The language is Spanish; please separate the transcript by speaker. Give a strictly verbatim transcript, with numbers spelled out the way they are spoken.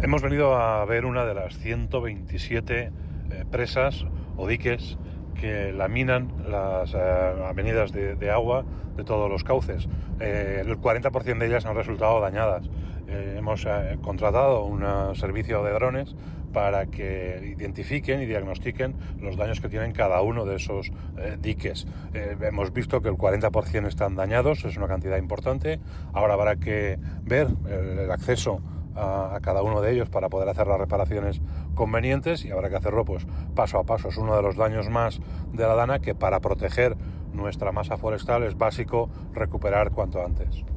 Speaker 1: Hemos venido a ver una de las ciento veintisiete eh, presas o diques que laminan las eh, avenidas de, de agua de todos los cauces. Eh, el cuarenta por ciento de ellas han resultado dañadas. Eh, hemos eh, contratado un servicio de drones para que identifiquen y diagnostiquen los daños que tienen cada uno de esos eh, diques. Eh, hemos visto que el cuarenta por ciento están dañados, es una cantidad importante. Ahora habrá que ver el, el acceso a, a cada uno de ellos para poder hacer las reparaciones convenientes, y habrá que hacerlo pues paso a paso. Es uno de los daños más de la dana que, para proteger nuestra masa forestal, es básico recuperar cuanto antes.